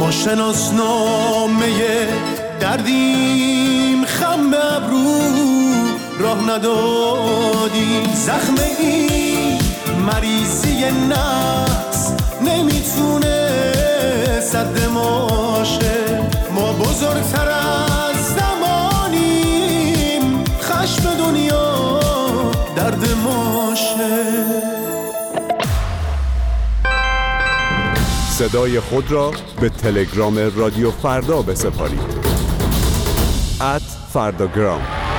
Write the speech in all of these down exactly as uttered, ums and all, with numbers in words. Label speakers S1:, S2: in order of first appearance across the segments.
S1: ما شناسنامه دردیم، خم به ابرو راه ندادیم. زخم این مریضی نفس نمیتونه سد ماشه، ما بزرگتر از زمانیم، خشم دنیا درد ماشه.
S2: صدای خود را به تلگرام رادیو فردا بسپارید. ات فرداگرام.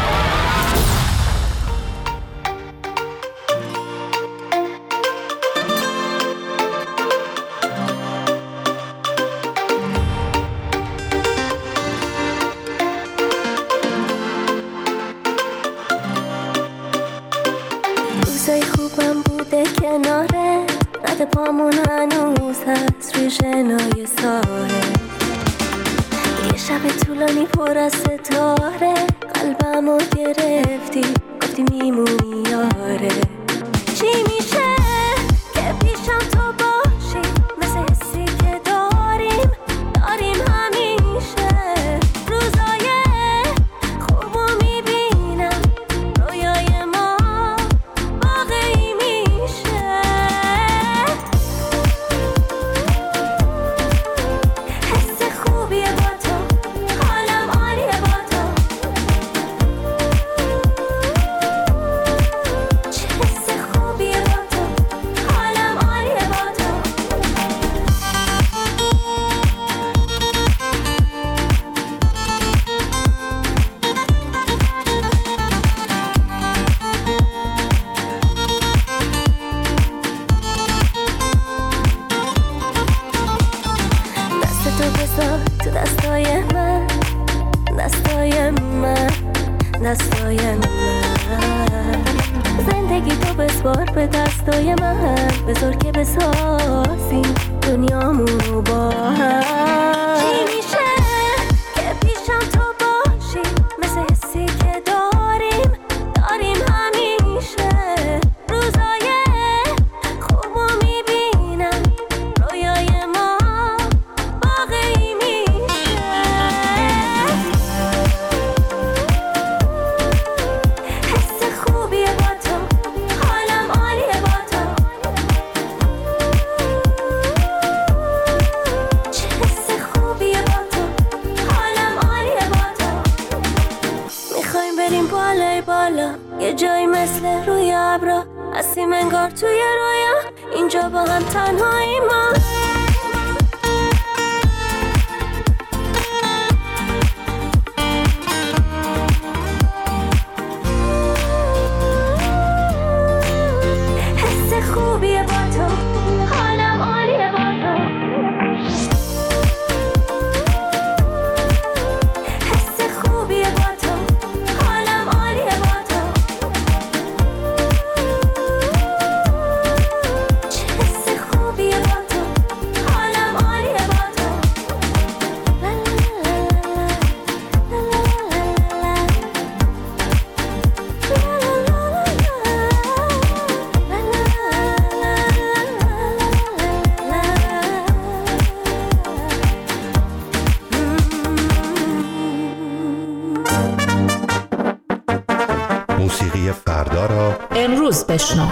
S3: روزای خوبم بوده کناره، رد پامون هنوز هست روی شنای ساحل. یه شب طولانی پر از ستاره، قلبمو گرفتی گفتی میمونی یاره. چی میشه که پیشم تو باشی، مثل حسی که داریم داریم همیشه. روزای خوبو میبینم، رویای ما واقعی میشه. حس خوبیه با تو، حالم عالیه با تو. چه حس خوبیه با تو، حالم عالیه با تو. دست تو بذار تو دستای من، دستای من، دستای من. زندگی تو بسپار به دستای من، بذار که بسازیم دنیامونو با هم. چی میشه که پیشم تو باشی، مثل حسی که داریم داریم همیشه. روزای خوبو میبینم، رویای ما واقعی میشه. حس خوبیه با تو، حالم عالیه با تو. چه حس خوبیه با تو، حالم عالیه با تو. میخوایم بریم بالای بالا، یه جایی مثل روی ابرا، هستیم انگار توی رویا، اینجا با هم تنهایی ما. حس خوبیه با تو، حالم عالیه با تو. حس خوبیه با تو، حالم عالیه با تو. چه حس خوبیه با تو، حالم عالیه با تو. لا لا لا لا لا
S4: موسیقی فردا را
S5: امروز بشنو.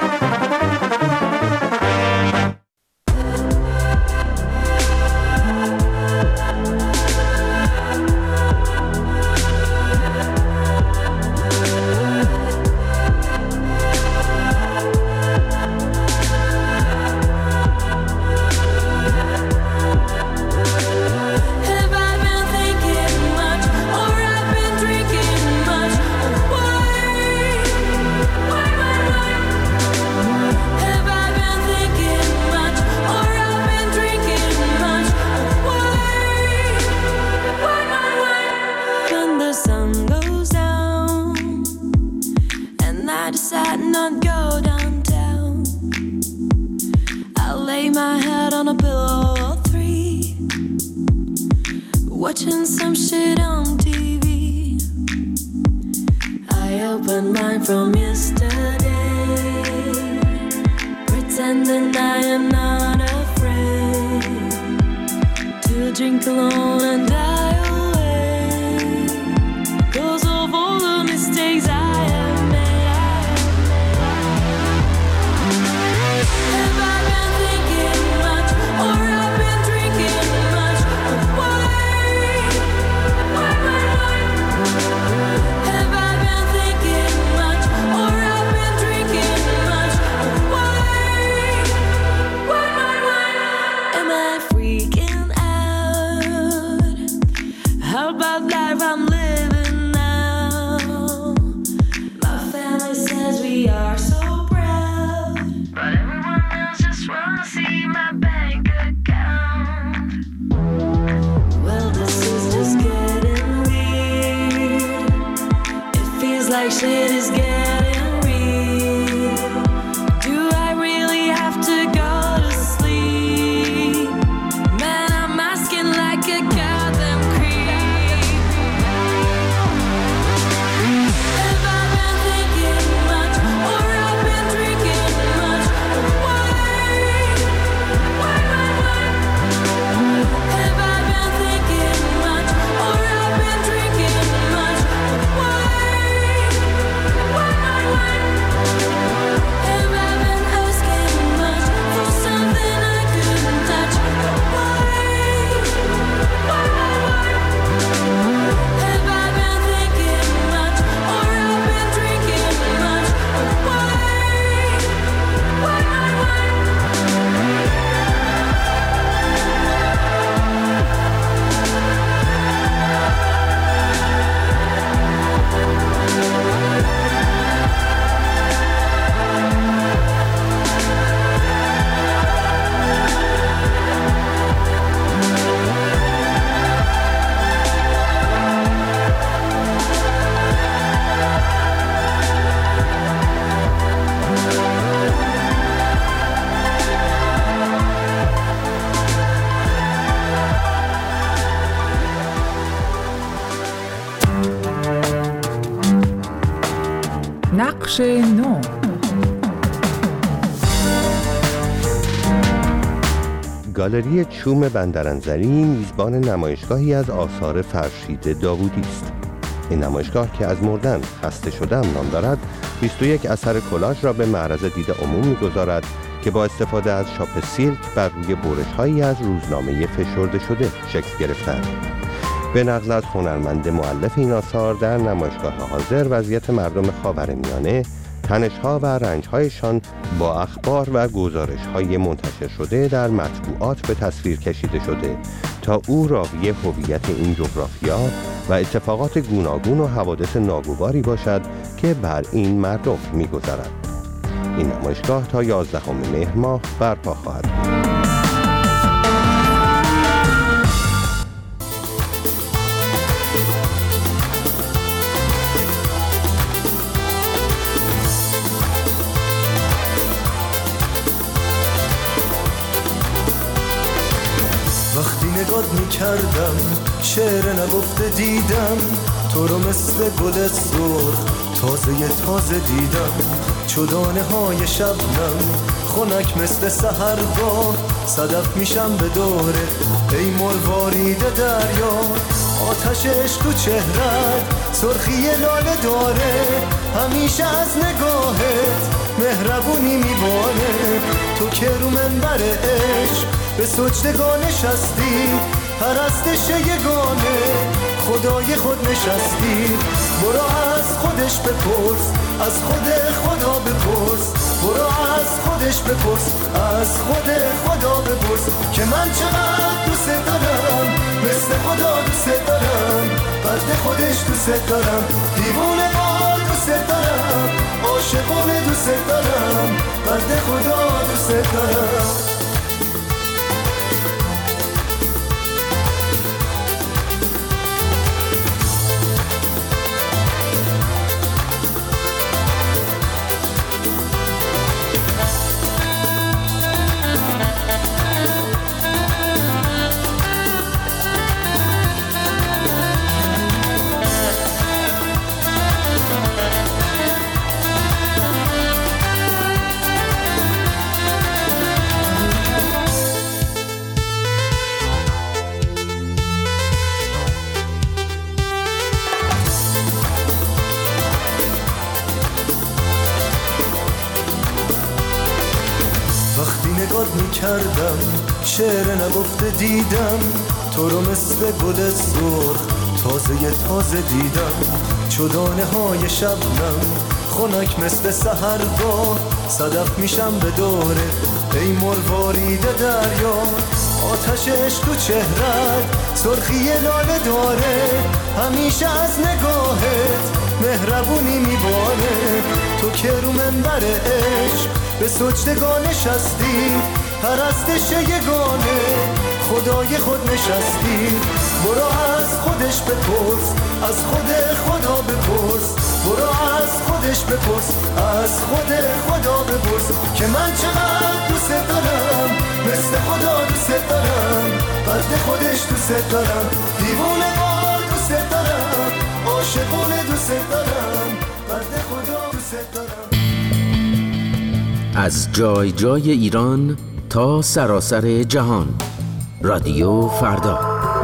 S6: Have I been thinking much, or I've been drinking much? Why, why, why, why? Have I been thinking much, or I've been drinking much? Why, why, why, why? When the sun goes down and I decide not go downtown, I'll lay my head on a pillow or three, watching some shit on T V. I open mine from yesterday, pretending I am not afraid to drink alone and die away, 'cause of all the mistakes I have made. Have I been thinking much, or I've been drinking much? Why? Why, why, why? Have I been thinking much, or I've been drinking much? Why? Why, why, why? Am I freaking out? How about life I'm living now? My family says we are so proud, but everyone else just wanna see my bank account. Well, this is just getting weird. It feels like shit is getting real. Do I really have to go to sleep? Man, I'm asking like a goddamn creep. Have I been thinking much, or I've been drinking much? Why? Why, why, why? Have I been thinking much, or I've been drinking much? Why? Why, why, why? Have I been asking much for something I couldn't touch? Why? Why, why, why? Have I been thinking much, or I've been drinking much? Why? Why, why, why?
S5: نقش نو.
S4: گالری چوم بندرانزلی میزبان نمایشگاهی از آثار فرشید داوودی است. این نمایشگاه که از مردن خسته شدم نام دارد، بیست و یک اثر کلاژ را به معرض دید عموم می‌گذارد که با استفاده از شاپ سیلک بر روی برش‌هایی از روزنامه فشرده شده شکل گرفتند. به نقل از هنرمند مؤلف این آثار، در نمایشگاه حاضر وضعیت مردم خاورمیانه، تنش‌ها و رنج‌هایشان با اخبار و گزارش‌های منتشر شده در مطبوعات به تصویر کشیده شده تا او راوی هویت این جغرافیا و اتفاقات گوناگون و حوادث ناگواری باشد که بر این مردم می‌گذرد. این نمایشگاه تا یازدهم مهر ماه برپا خواهد بود.
S1: وقتی نگات میکردم شعر نگفته دیدم تو رو مثل گل سرخ تازه تازه دیدم، چدانه های شبنم خنک مثل سحرگاه، صدف میشم به دوره ای مروارید دریا، آتشش تو چهرت سرخی لاله داره، همیشه از نگاهت مهربونی میباره، تو که رو منبر عشق به سجدگاه نشستی، پرستش یگانه خدای خود نشستی، برو از خودش بپرس، از خود خدا بپرس، برو از خودش بپرس، از خود خدا بپرس که من چقدر دوست دارم، مثل خدا دوست دارم، بنده خودش دوست دارم، دیوونه وار دوست دارم، عاشقونه دوست دارم، بنده خدا دوست دارم. میکردم، شعر نگفته دیدم، تو رو مثل گل سرخ تازه تازه دیدم. چو دانه های شبنم خنک مثل سحرگاه، صدف میشم به دوره ای مروارید دریا. آتش عشق تو چهرت سرخی لاله داره، همیشه از نگاهت مهربونی میباره. تو که رو منبر عشق به سجدگاه نشستی، پرستش یگانه خدای خود نشستی. برو از خودش بپرس، از خود خدا بپرس، برو از خودش بپرس، از خود خدا بپرس که من چقدر دوست دارم، مثل خدا دوست دارم، فرد خودش دوست دارم، دیوونه وار دوست دارم، عاشقونه دوست دارم، فرد خدا دوست دارم.
S7: از جای جای ایران تا سراسر جهان، رادیو فردا.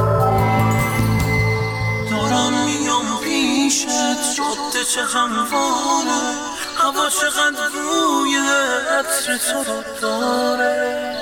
S6: دارم میام پیشت، جاده چه همواره، هوا چقدر روی عطر تو رو داره.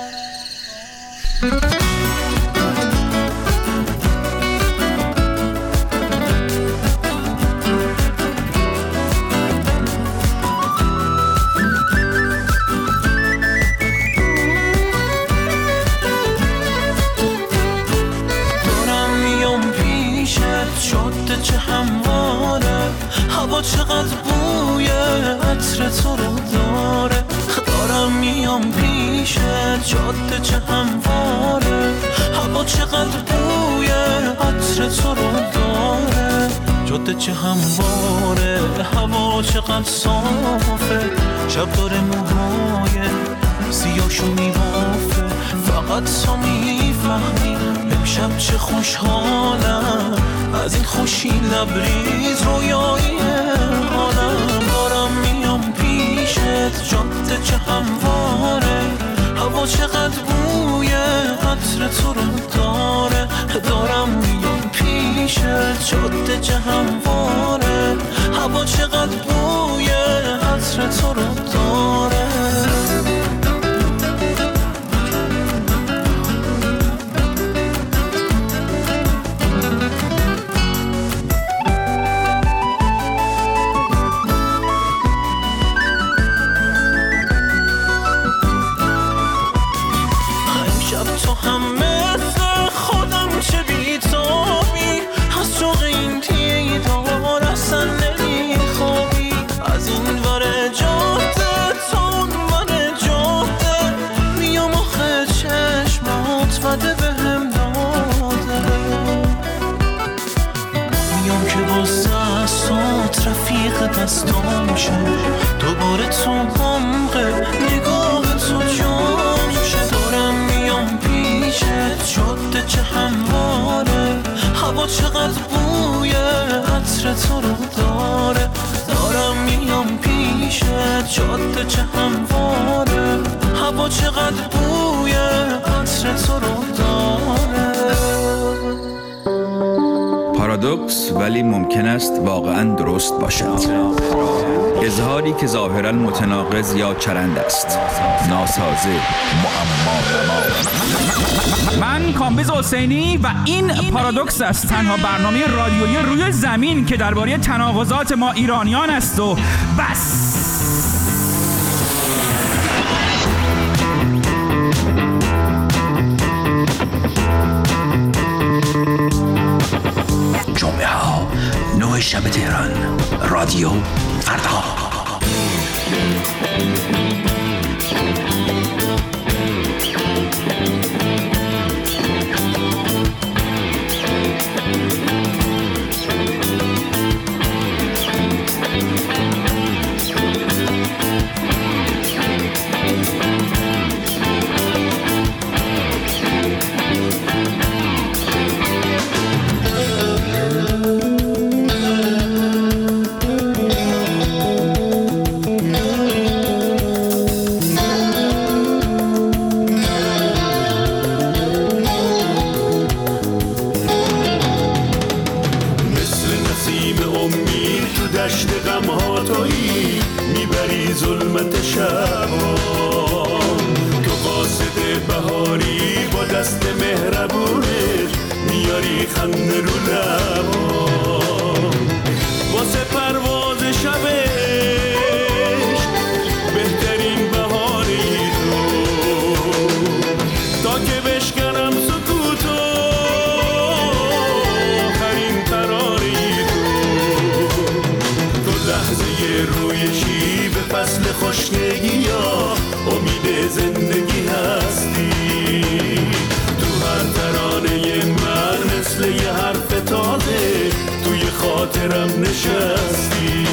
S6: جاده چه همواره، هوا چقدر بوی عطر تو رو داره. دارم میام پیشت، جاده چه همواره، هوا چقدر بوی عطر تو رو داره. جاده چه همواره، هوا چقدر صافه، شب داره موهای سیاهشو میبافه. فقط تو میفهمی امشب چه خوشحالم، از این خوشی لبریز رویایی حالم. دارم میام پیشت، جاده چه همواره، هوا چقدر بوی عطر تو رو داره. دارم میام پیشت، جاده چه همواره، هوا چقدر بوی عطر تو رو داره. دستام شه دوباره تو عمق نگاه تو جام شه. دارم میام پیشت، جاده چه همواره، هوا چقدر بوی عطر تو رو داره. دارم میام پیشت، جاده چه همواره، هوا چقدر بوی عطر تو رو داره.
S8: پارادوکس ولی ممکن است واقعاً درست باشد. اظهاری که ظاهراً متناقض یا چرند است، ناسازه، معما نما.
S9: من کامبیز حسینی و این پارادوکس است، تنها برنامه رادیویی روی زمین که درباره تناقضات ما ایرانیان است و بس.
S10: جمعه ها نه شب تهران، رادیو فردا.
S11: میذاری خنده رو لبا واسه پرواز شب عشق بهترین بهانه تو تا که بشکنم سکوتو آخرین ترانه تو تو لحظه روی شیب فصل خشکگی ها امید زندگی هستی تو هر ترانه من مثل یه حرف تازه توی خاطرم نشستی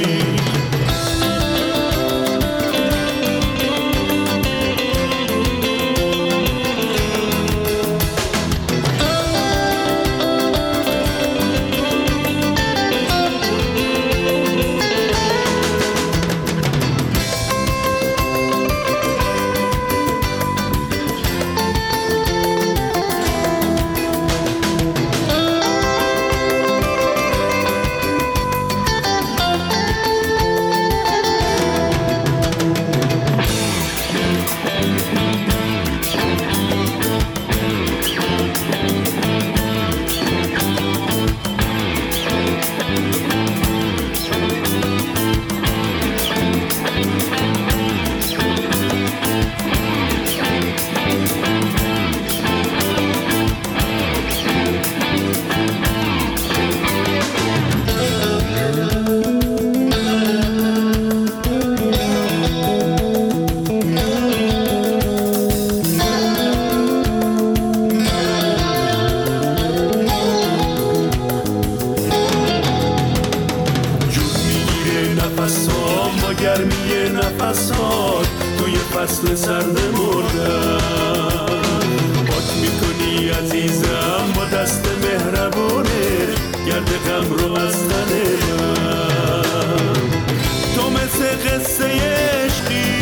S11: فصل سرد مردم پاک میکنی عزیزم با دست مهربونه گرد غم رو از تن من تو مثل قصه عشقی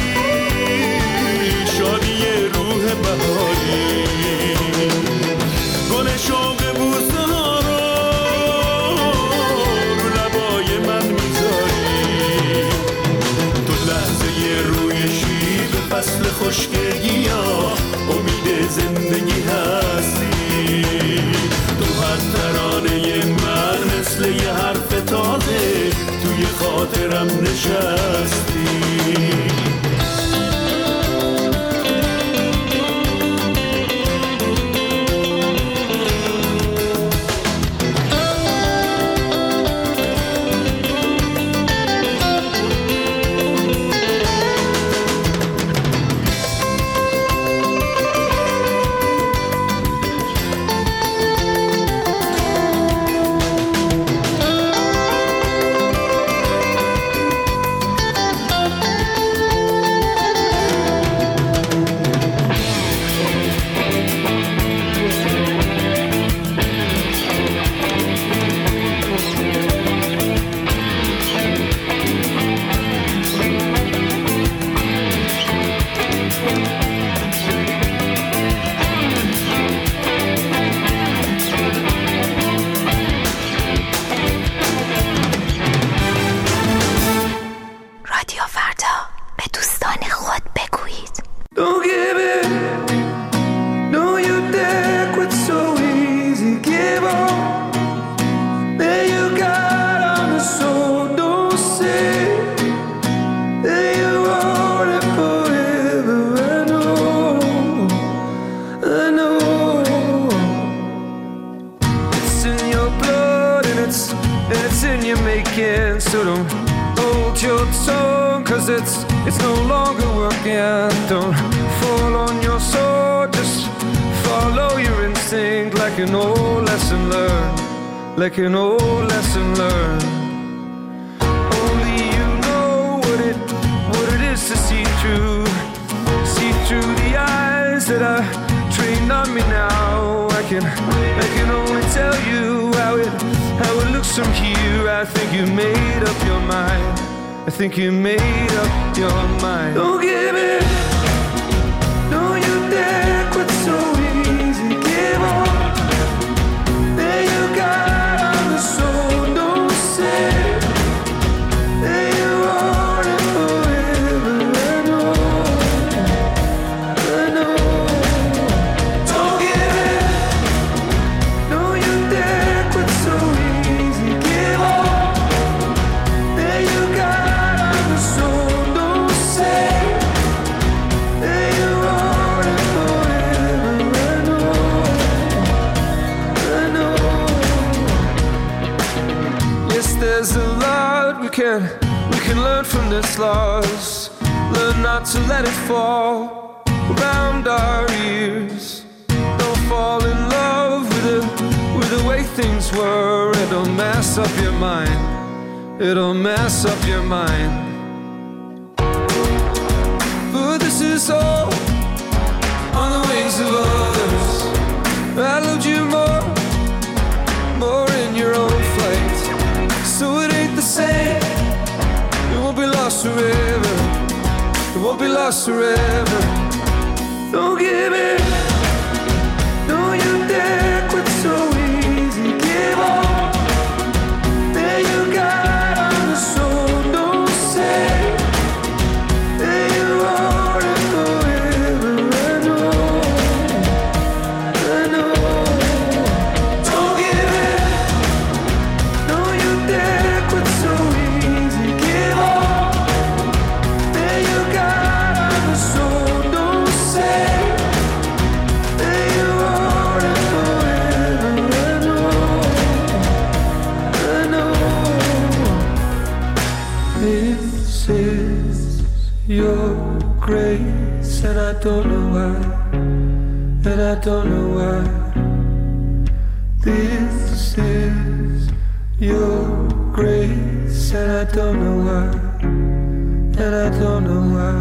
S11: شادی روح بهاری گل شوق بوسه ها رو رو لبای من میذاری تو لحظه روی شیب فصل خشکگی ها امید زندگی هستی تو هر ترانه من مثل یه حرف تازه توی خاطرم نشستی
S12: Like an old lesson learned. Only you know what it, what it is to see through, see through the eyes that are trained on me now. I can, I can only tell you how it, how it looks from here. I think you made up your mind. I think you made up your mind. Don't give it, don't you dare quit so easy. Give on. There you got. No, that we can learn from this loss. Learn not to let it fall around our ears. Don't fall in love with the, with the way things were. It'll mess up your mind. It'll mess up your mind. But this is all on the wings of others. I loved you more, more in your own flight. So it ain't the same. It won't be lost forever. It won't be lost forever. Don't give in. Don't you dare quit so easy. Give up. There you got on the soul. Don't say that you want it forever. I know. I know. Don't give in. Don't you dare quit so easy. Give up. There you got on the soul. Don't say that you want it forever. I know. I know. This is your grace, and I don't know why. And I don't know why. This is your grace, and I don't know why. And I don't know why.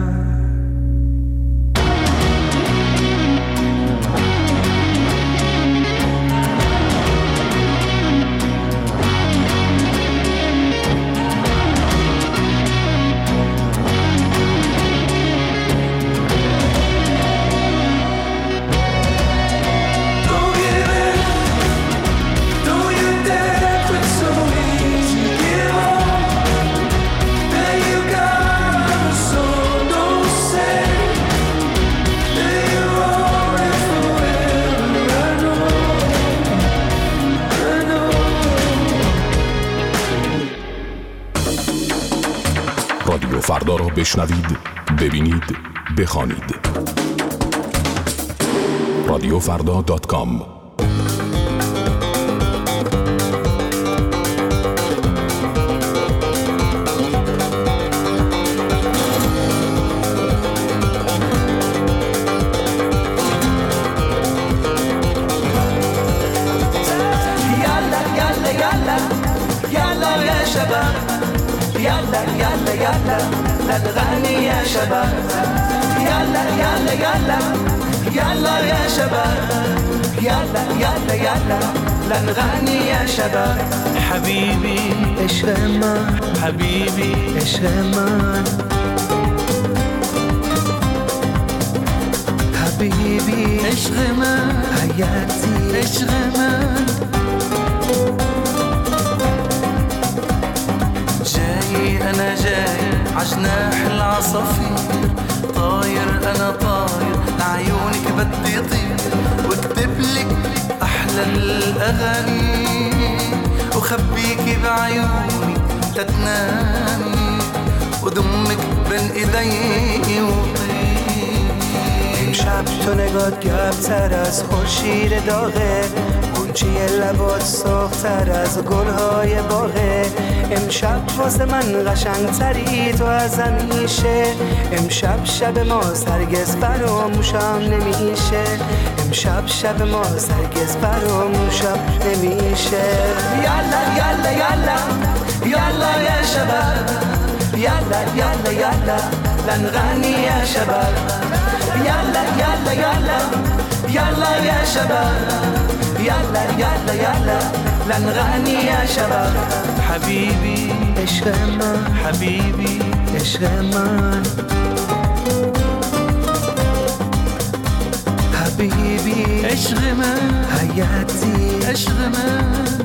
S12: Don't give in. Don't you dare quit so easy. Give up. There you got on the soul. Don't say that you want it forever. I know. I know.
S13: رادیو فردا را بشنوید، ببینید، بخوانید. رادیو فردا دات کام.
S11: يلا يلا يلا يلا يا شباب يلا يلا يلا نغني يا شباب يلا يلا يلا يلا يا شباب يلا يلا يلا نغني يا شباب حبيبي عشق من حبيبي عشق من حبيبي عشق من حياتي عشق من جاي أنا جاي عجناح العصافير طاير أنا طاير لعيونك بدي طير واكتب لك أحلى الأغاني وخبيكي بعيوني تتنامي ودمك بين إيدي وطير امشب تو نگات گرمتر از خورشید داغه گونچه لبات سرخ‌تر از گلهای باغه امشب واسه من قشنگتری تو از همیشه امشب شب ما هرگز فراموشم نمیشه امشب شب ما هرگز فراموشم نمیشه یالا یالا یالا یالا یا شباب یالا یالا یالا لنغني يا شباب يلا يلا يلا يلا يا شباب يلا يلا يلا لنغني يا شباب حبيبي عشق من حبيبي عشق من حبيبي عشق من حياتي عشق من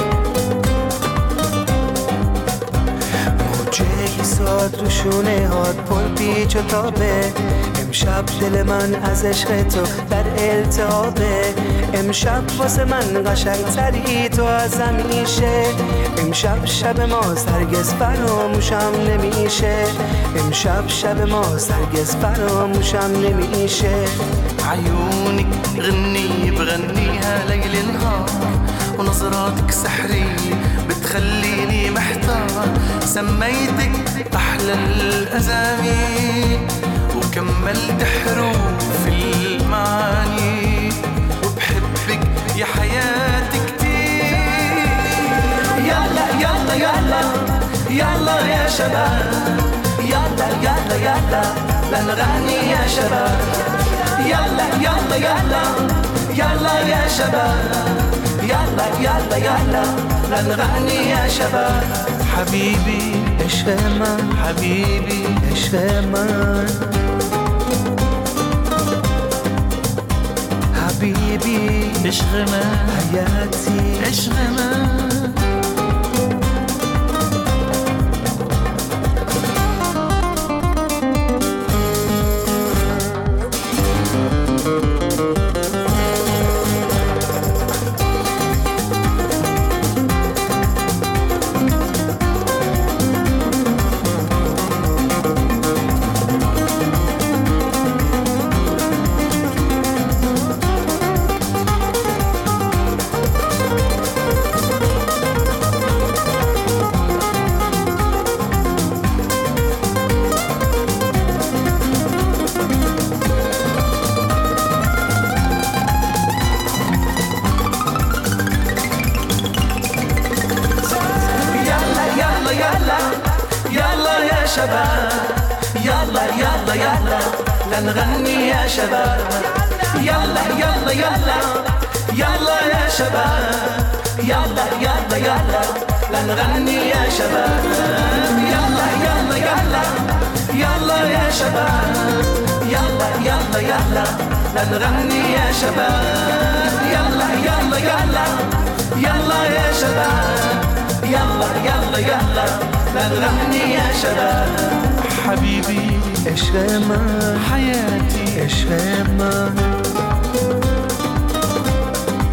S11: موجه ساد رو شونه هات پر پیچ و تابه امشب دل من از عشق تو در التهابه امشب واسه من قشنگتری تو از همیشه امشب شب ما هرگز فراموشم نمیشه امشب شب ما هرگز فراموشم نمیشه عيونك غني بغنيها ليل نهار ونظراتك سحري بتخليني محتار. سميتك أحلى الأسامي وكملت حروف المعاني، وبحبك يا حياتي كتير. يلا يلا يلا يلا يا شباب، يلا يلا يلا لنغني يا شباب. يلا يلا يلا يلا يا شباب، يلا يلا يلا لنغني يا شباب. حبيبي اشهمان، حبيبي اشهمان، حبيبي اشغمان، حياتي اشغمان. لنغني يا شباب. يلا يلا يلا يلا يا شباب، يلا يلا يلا لنغني يا شباب. يلا يلا يلا يلا يا شباب، يلا يلا يلا لنغني يا شباب. يلا يلا يلا يلا يا شباب، يلا يلا يلا لنغني يا شباب. حبيبي اشهمان، حياتي اشهمان،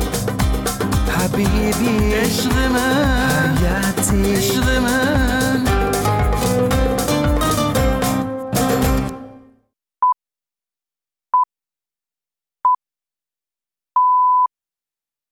S11: حبيبي اشغمان، حياتي اشغمان.